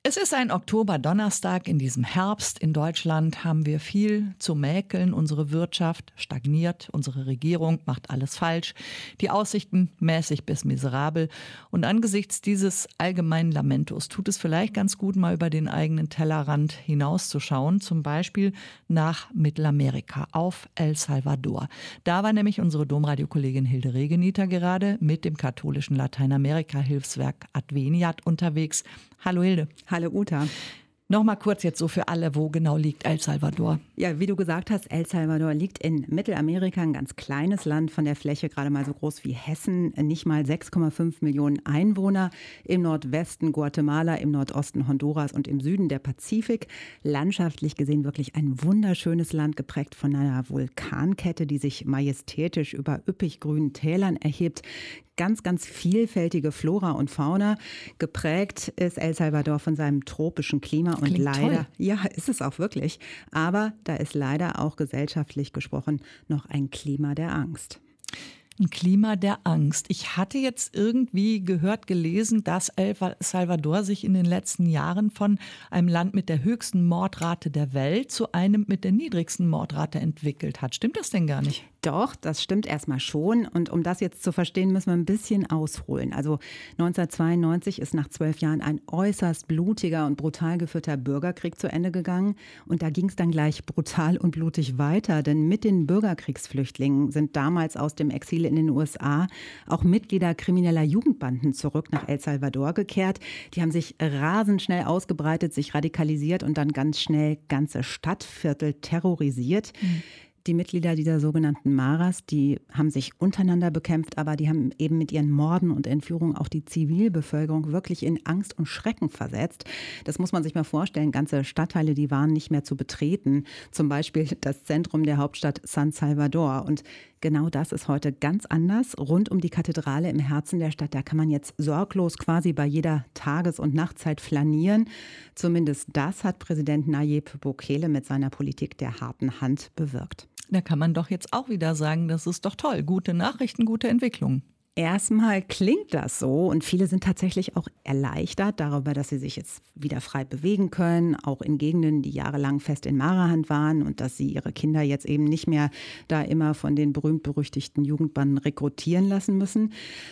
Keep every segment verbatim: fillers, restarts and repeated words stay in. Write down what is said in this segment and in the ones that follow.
Es ist ein Oktoberdonnerstag. In diesem Herbst in Deutschland haben wir viel zu mäkeln. Unsere Wirtschaft stagniert, unsere Regierung macht alles falsch, die Aussichten mäßig bis miserabel. Und angesichts dieses allgemeinen Lamentos tut es vielleicht ganz gut, mal über den eigenen Tellerrand hinauszuschauen, zum Beispiel nach Mittelamerika, auf El Salvador. Da war nämlich unsere Domradio-Kollegin Hilde Regeniter gerade mit dem katholischen Lateinamerika-Hilfswerk Adveniat unterwegs. Hallo Hilde. Hallo Uta. Nochmal kurz jetzt so für alle, wo genau liegt El Salvador? Ja, wie du gesagt hast, El Salvador liegt in Mittelamerika, ein ganz kleines Land, von der Fläche gerade mal so groß wie Hessen, nicht mal sechs Komma fünf Millionen Einwohner. Im Nordwesten Guatemala, im Nordosten Honduras und im Süden der Pazifik. Landschaftlich gesehen wirklich ein wunderschönes Land, geprägt von einer Vulkankette, die sich majestätisch über üppig grünen Tälern erhebt. Ganz, ganz vielfältige Flora und Fauna. Geprägt ist El Salvador von seinem tropischen Klima und Klingt leider, toll. ja, ist es auch wirklich. Aber da ist leider auch gesellschaftlich gesprochen noch ein Klima der Angst. Ein Klima der Angst. Ich hatte jetzt irgendwie gehört, gelesen, dass El Salvador sich in den letzten Jahren von einem Land mit der höchsten Mordrate der Welt zu einem mit der niedrigsten Mordrate entwickelt hat. Stimmt das denn gar nicht? Doch, das stimmt erstmal schon. Und um das jetzt zu verstehen, müssen wir ein bisschen ausholen. Also neunzehnhundertzweiundneunzig ist nach zwölf Jahren ein äußerst blutiger und brutal geführter Bürgerkrieg zu Ende gegangen. Und da ging es dann gleich brutal und blutig weiter. Denn mit den Bürgerkriegsflüchtlingen sind damals aus dem Exil in den U S A auch Mitglieder krimineller Jugendbanden zurück nach El Salvador gekehrt. Die haben sich rasend schnell ausgebreitet, sich radikalisiert und dann ganz schnell ganze Stadtviertel terrorisiert. Mhm. Die Mitglieder dieser sogenannten Maras, die haben sich untereinander bekämpft, aber die haben eben mit ihren Morden und Entführungen auch die Zivilbevölkerung wirklich in Angst und Schrecken versetzt. Das muss man sich mal vorstellen. Ganze Stadtteile, die waren nicht mehr zu betreten. Zum Beispiel das Zentrum der Hauptstadt San Salvador. Und genau das ist heute ganz anders. Rund um die Kathedrale im Herzen der Stadt, da kann man jetzt sorglos quasi bei jeder Tages- und Nachtzeit flanieren. Zumindest das hat Präsident Nayib Bukele mit seiner Politik der harten Hand bewirkt. Da kann man doch jetzt auch wieder sagen, das ist doch toll. Gute Nachrichten, gute Entwicklung. Erstmal klingt das so und viele sind tatsächlich auch erleichtert darüber, dass sie sich jetzt wieder frei bewegen können, auch in Gegenden, die jahrelang fest in Marahand waren und dass sie ihre Kinder jetzt eben nicht mehr da immer von den berühmt-berüchtigten Jugendbanden rekrutieren lassen müssen.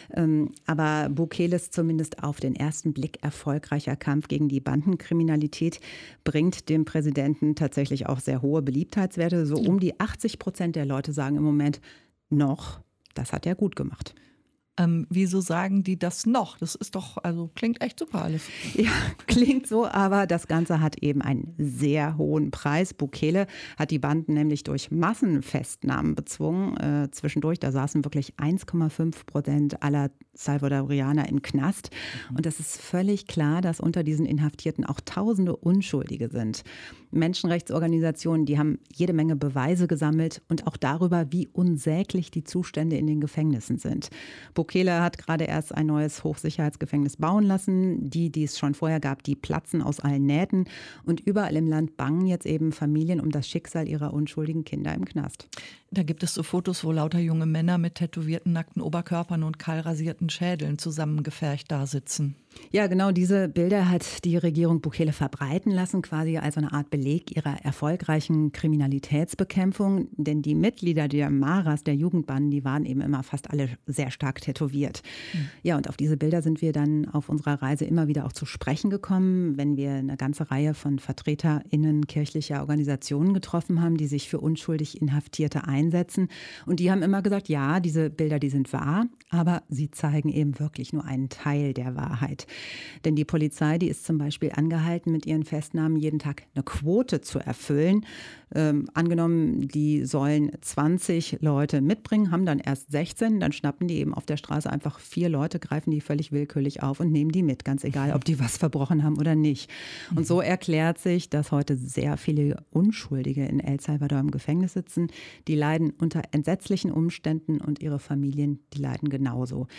Aber Bukeles zumindest auf den ersten Blick erfolgreicher Kampf gegen die Bandenkriminalität bringt dem Präsidenten tatsächlich auch sehr hohe Beliebtheitswerte. So um die achtzig Prozent der Leute sagen im Moment noch, das hat er gut gemacht. Ähm, wieso sagen die das noch? Das ist doch, also klingt echt super alles. Ja, klingt so, aber das Ganze hat eben einen sehr hohen Preis. Bukele hat die Banden nämlich durch Massenfestnahmen bezwungen. Äh, zwischendurch, da saßen wirklich eins Komma fünf Prozent aller Salvadorianer im Knast. Und es ist völlig klar, dass unter diesen Inhaftierten auch Tausende Unschuldige sind. Menschenrechtsorganisationen, die haben jede Menge Beweise gesammelt und auch darüber, wie unsäglich die Zustände in den Gefängnissen sind. Bukele hat gerade erst ein neues Hochsicherheitsgefängnis bauen lassen. Die, die es schon vorher gab, die platzen aus allen Nähten. Und überall im Land bangen jetzt eben Familien um das Schicksal ihrer unschuldigen Kinder im Knast. Da gibt es so Fotos, wo lauter junge Männer mit tätowierten nackten Oberkörpern und kahl rasierten Schädeln zusammengefercht da sitzen. Ja, genau diese Bilder hat die Regierung Bukele verbreiten lassen, quasi als eine Art Beleg ihrer erfolgreichen Kriminalitätsbekämpfung. Denn die Mitglieder der Maras, der Jugendbanden, die waren eben immer fast alle sehr stark tätowiert. Mhm. Ja, und auf diese Bilder sind wir dann auf unserer Reise immer wieder auch zu sprechen gekommen, wenn wir eine ganze Reihe von VertreterInnen kirchlicher Organisationen getroffen haben, die sich für unschuldig Inhaftierte einsetzen. Und die haben immer gesagt, ja, diese Bilder, die sind wahr, aber sie zeigen eben wirklich nur einen Teil der Wahrheit. Denn die Polizei, die ist zum Beispiel angehalten, mit ihren Festnahmen jeden Tag eine Quote zu erfüllen. Ähm, angenommen, die sollen zwanzig Leute mitbringen, haben dann erst sechzehn, dann schnappen die eben auf der Straße einfach vier Leute, greifen die völlig willkürlich auf und nehmen die mit, ganz egal, ob die was verbrochen haben oder nicht. Und so erklärt sich, dass heute sehr viele Unschuldige in El Salvador im Gefängnis sitzen. Die leiden unter entsetzlichen Umständen und ihre Familien, die leiden genauso.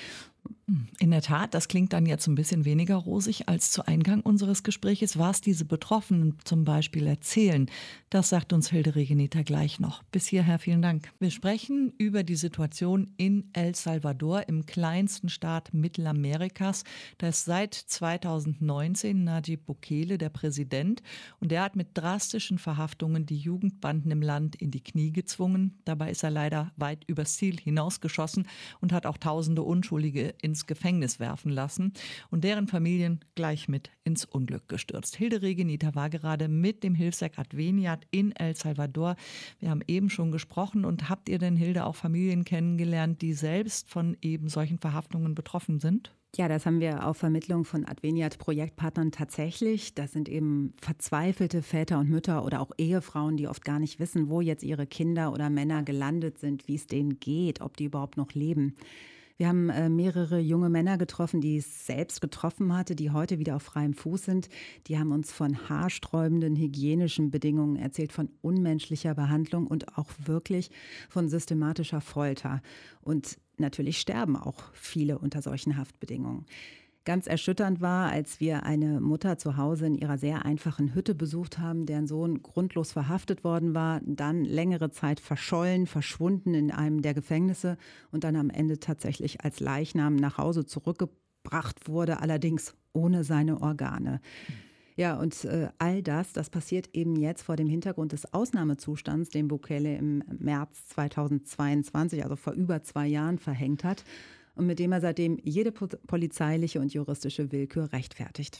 In der Tat, das klingt dann jetzt ein bisschen weniger rosig als zu Eingang unseres Gespräches. Was diese Betroffenen zum Beispiel erzählen, das sagt uns Hilde Regenita gleich noch. Bis hierher vielen Dank. Wir sprechen über die Situation in El Salvador, im kleinsten Staat Mittelamerikas. Da ist seit zweitausendneunzehn Nayib Bukele der Präsident und der hat mit drastischen Verhaftungen die Jugendbanden im Land in die Knie gezwungen. Dabei ist er leider weit übers Ziel hinausgeschossen und hat auch tausende Unschuldige ins Gefängnis werfen lassen und deren Familien gleich mit ins Unglück gestürzt. Hilde Regenita war gerade mit dem Hilfswerk Adveniat in El Salvador. Wir haben eben schon gesprochen. Und habt ihr denn, Hilde, auch Familien kennengelernt, die selbst von eben solchen Verhaftungen betroffen sind? Ja, das haben wir auf Vermittlung von Adveniat-Projektpartnern tatsächlich. Das sind eben verzweifelte Väter und Mütter oder auch Ehefrauen, die oft gar nicht wissen, wo jetzt ihre Kinder oder Männer gelandet sind, wie es denen geht, ob die überhaupt noch leben. Wir haben äh, mehrere junge Männer getroffen, die es selbst getroffen hatte, die heute wieder auf freiem Fuß sind. Die haben uns von haarsträubenden hygienischen Bedingungen erzählt, von unmenschlicher Behandlung und auch wirklich von systematischer Folter. Und natürlich sterben auch viele unter solchen Haftbedingungen. Ganz erschütternd war, als wir eine Mutter zu Hause in ihrer sehr einfachen Hütte besucht haben, deren Sohn grundlos verhaftet worden war, dann längere Zeit verschollen, verschwunden in einem der Gefängnisse und dann am Ende tatsächlich als Leichnam nach Hause zurückgebracht wurde, allerdings ohne seine Organe. Ja, und äh, all das, das passiert eben jetzt vor dem Hintergrund des Ausnahmezustands, den Bukele im März zweitausendzweiundzwanzig, also vor über zwei Jahren, verhängt hat. Und mit dem er seitdem jede polizeiliche und juristische Willkür rechtfertigt.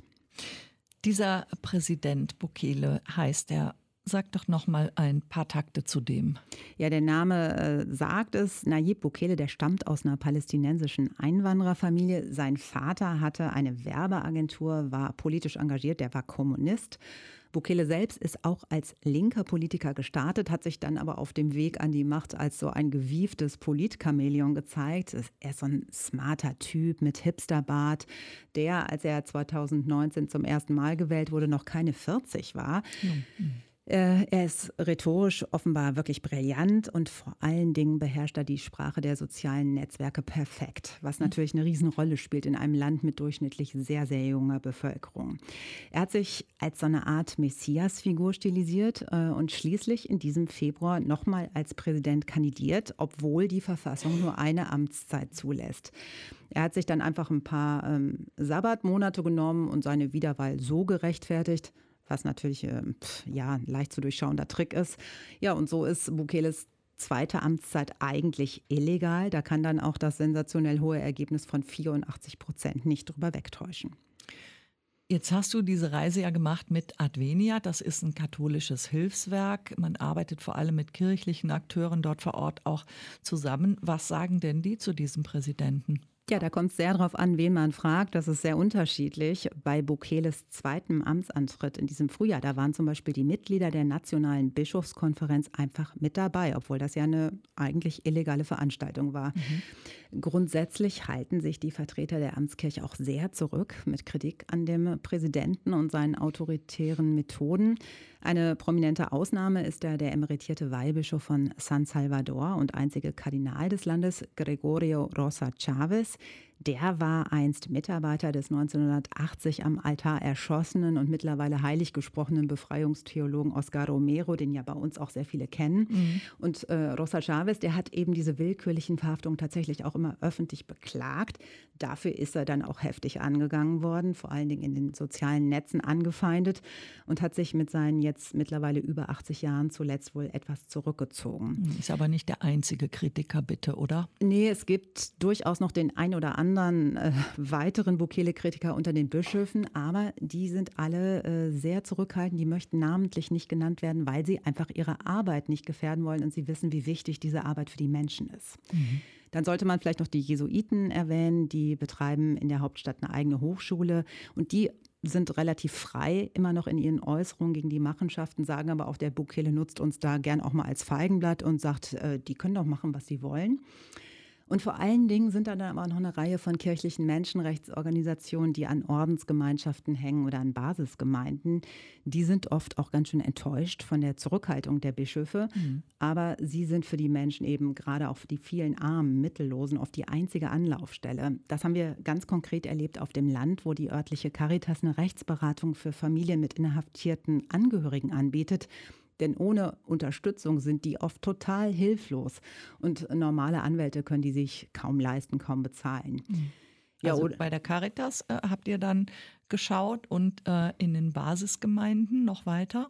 Dieser Präsident Bukele heißt er. Sag doch noch mal ein paar Takte zu dem. Ja, der Name äh, sagt es. Nayib Bukele, der stammt aus einer palästinensischen Einwandererfamilie. Sein Vater hatte eine Werbeagentur, war politisch engagiert, der war Kommunist. Bukele selbst ist auch als linker Politiker gestartet, hat sich dann aber auf dem Weg an die Macht als so ein gewieftes Politchamäleon gezeigt. Er ist so ein smarter Typ mit Hipsterbart, der, als er zweitausendneunzehn zum ersten Mal gewählt wurde, noch keine vierzig war. Mhm. Er ist rhetorisch offenbar wirklich brillant und vor allen Dingen beherrscht er die Sprache der sozialen Netzwerke perfekt, was natürlich eine Riesenrolle spielt in einem Land mit durchschnittlich sehr, sehr junger Bevölkerung. Er hat sich als so eine Art Messias-Figur stilisiert und schließlich in diesem Februar nochmal als Präsident kandidiert, obwohl die Verfassung nur eine Amtszeit zulässt. Er hat sich dann einfach ein paar ähm, Sabbatmonate genommen und seine Wiederwahl so gerechtfertigt, was natürlich äh, ja, ein leicht zu durchschauender Trick ist. Ja, und so ist Bukeles zweite Amtszeit eigentlich illegal. Da kann dann auch das sensationell hohe Ergebnis von vierundachtzig Prozent nicht drüber wegtäuschen. Jetzt hast du diese Reise ja gemacht mit Adveniat. Das ist ein katholisches Hilfswerk. Man arbeitet vor allem mit kirchlichen Akteuren dort vor Ort auch zusammen. Was sagen denn die zu diesem Präsidenten? Ja, da kommt es sehr darauf an, wen man fragt. Das ist sehr unterschiedlich. Bei Bukeles zweitem Amtsantritt in diesem Frühjahr, da waren zum Beispiel die Mitglieder der Nationalen Bischofskonferenz einfach mit dabei, obwohl das ja eine eigentlich illegale Veranstaltung war. Mhm. Grundsätzlich halten sich die Vertreter der Amtskirche auch sehr zurück mit Kritik an dem Präsidenten und seinen autoritären Methoden. Eine prominente Ausnahme ist der, der emeritierte Weihbischof von San Salvador und einzige Kardinal des Landes, Gregorio Rosa Chavez. Der war einst Mitarbeiter des neunzehnhundertachtzig am Altar erschossenen und mittlerweile heilig gesprochenen Befreiungstheologen Oscar Romero, den ja bei uns auch sehr viele kennen. Mhm. Und äh, Rosa Chavez, der hat eben diese willkürlichen Verhaftungen tatsächlich auch immer öffentlich beklagt. Dafür ist er dann auch heftig angegangen worden, vor allen Dingen in den sozialen Netzen angefeindet und hat sich mit seinen jetzt mittlerweile über achtzig Jahren zuletzt wohl etwas zurückgezogen. Ist aber nicht der einzige Kritiker, bitte, oder? Nee, es gibt durchaus noch den ein oder anderen anderen äh, weiteren Bukele-Kritiker unter den Bischöfen, aber die sind alle äh, sehr zurückhaltend, die möchten namentlich nicht genannt werden, weil sie einfach ihre Arbeit nicht gefährden wollen und sie wissen, wie wichtig diese Arbeit für die Menschen ist. Mhm. Dann sollte man vielleicht noch die Jesuiten erwähnen, die betreiben in der Hauptstadt eine eigene Hochschule und die sind relativ frei immer noch in ihren Äußerungen gegen die Machenschaften, sagen aber auch, der Bukele nutzt uns da gern auch mal als Feigenblatt und sagt, äh, die können doch machen, was sie wollen. Und vor allen Dingen sind da dann aber auch noch eine Reihe von kirchlichen Menschenrechtsorganisationen, die an Ordensgemeinschaften hängen oder an Basisgemeinden. Die sind oft auch ganz schön enttäuscht von der Zurückhaltung der Bischöfe. Mhm. Aber sie sind für die Menschen eben, gerade auch für die vielen Armen, Mittellosen, oft die einzige Anlaufstelle. Das haben wir ganz konkret erlebt auf dem Land, wo die örtliche Caritas eine Rechtsberatung für Familien mit inhaftierten Angehörigen anbietet. Denn ohne Unterstützung sind die oft total hilflos. Und normale Anwälte können die sich kaum leisten, kaum bezahlen. Mhm. Also ja, oder bei der Caritas äh, habt ihr dann geschaut und äh, in den Basisgemeinden noch weiter?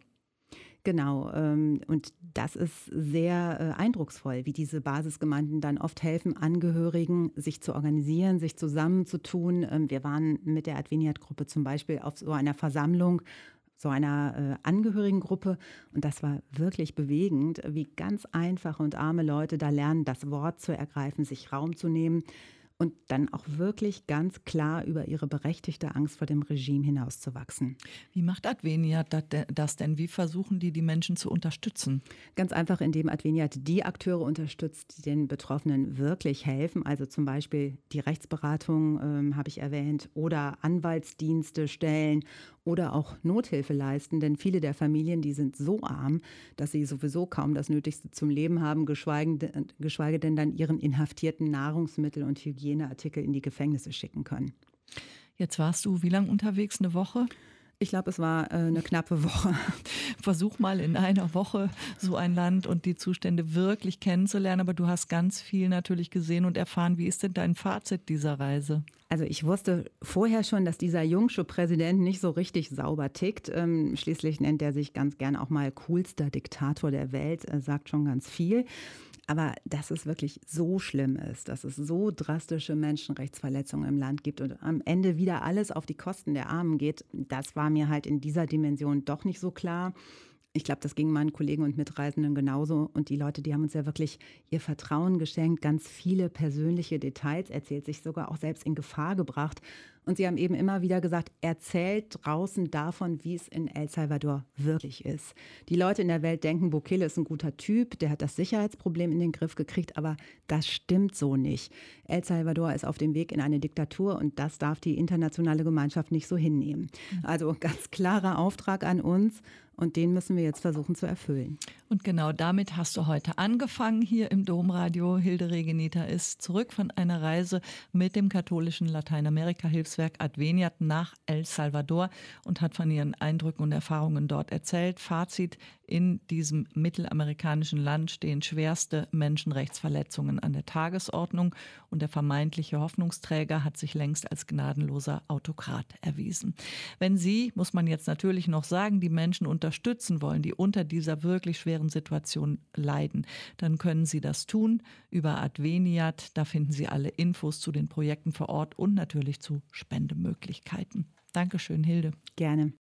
Genau, ähm, und das ist sehr äh, eindrucksvoll, wie diese Basisgemeinden dann oft helfen, Angehörigen sich zu organisieren, sich zusammenzutun. Ähm, wir waren mit der Adveniat-Gruppe zum Beispiel auf so einer Versammlung, so einer äh, Angehörigengruppe. Und das war wirklich bewegend, wie ganz einfache und arme Leute da lernen, das Wort zu ergreifen, sich Raum zu nehmen und dann auch wirklich ganz klar über ihre berechtigte Angst vor dem Regime hinauszuwachsen. Wie macht Adveniat das denn? Wie versuchen die, die Menschen zu unterstützen? Ganz einfach, indem Adveniat die Akteure unterstützt, die den Betroffenen wirklich helfen. Also zum Beispiel die Rechtsberatung, ähm, habe ich erwähnt, oder Anwaltsdienste stellen oder auch Nothilfe leisten. Denn viele der Familien, die sind so arm, dass sie sowieso kaum das Nötigste zum Leben haben, geschweige, geschweige denn dann ihren Inhaftierten Nahrungsmittel und Hygieneartikel in die Gefängnisse schicken können. Jetzt warst du wie lange unterwegs? Eine Woche? Ich glaube, es war äh, eine knappe Woche. Versuch mal in einer Woche so ein Land und die Zustände wirklich kennenzulernen. Aber du hast ganz viel natürlich gesehen und erfahren. Wie ist denn dein Fazit dieser Reise? Also ich wusste vorher schon, dass dieser Jungsche Präsident nicht so richtig sauber tickt. Ähm, schließlich nennt er sich ganz gern auch mal coolster Diktator der Welt, äh, sagt schon ganz viel. Aber dass es wirklich so schlimm ist, dass es so drastische Menschenrechtsverletzungen im Land gibt und am Ende wieder alles auf die Kosten der Armen geht, das war mir halt in dieser Dimension doch nicht so klar. Ich glaube, das ging meinen Kollegen und Mitreisenden genauso. Und die Leute, die haben uns ja wirklich ihr Vertrauen geschenkt, ganz viele persönliche Details erzählt, sich sogar auch selbst in Gefahr gebracht. Und sie haben eben immer wieder gesagt, erzählt draußen davon, wie es in El Salvador wirklich ist. Die Leute in der Welt denken, Bukele ist ein guter Typ, der hat das Sicherheitsproblem in den Griff gekriegt, aber das stimmt so nicht. El Salvador ist auf dem Weg in eine Diktatur und das darf die internationale Gemeinschaft nicht so hinnehmen. Also ganz klarer Auftrag an uns. Und den müssen wir jetzt versuchen zu erfüllen. Und genau damit hast du heute angefangen hier im Domradio. Hilde Regenita ist zurück von einer Reise mit dem katholischen Lateinamerika-Hilfswerk Adveniat nach El Salvador und hat von ihren Eindrücken und Erfahrungen dort erzählt. Fazit: In diesem mittelamerikanischen Land stehen schwerste Menschenrechtsverletzungen an der Tagesordnung und der vermeintliche Hoffnungsträger hat sich längst als gnadenloser Autokrat erwiesen. Wenn Sie, muss man jetzt natürlich noch sagen, die Menschen unterstützen wollen, die unter dieser wirklich schweren Situation leiden, dann können Sie das tun über Adveniat. Da finden Sie alle Infos zu den Projekten vor Ort und natürlich zu Spendemöglichkeiten. Dankeschön, Hilde. Gerne.